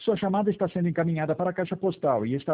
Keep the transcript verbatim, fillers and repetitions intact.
Sua chamada está sendo encaminhada para a caixa postal e está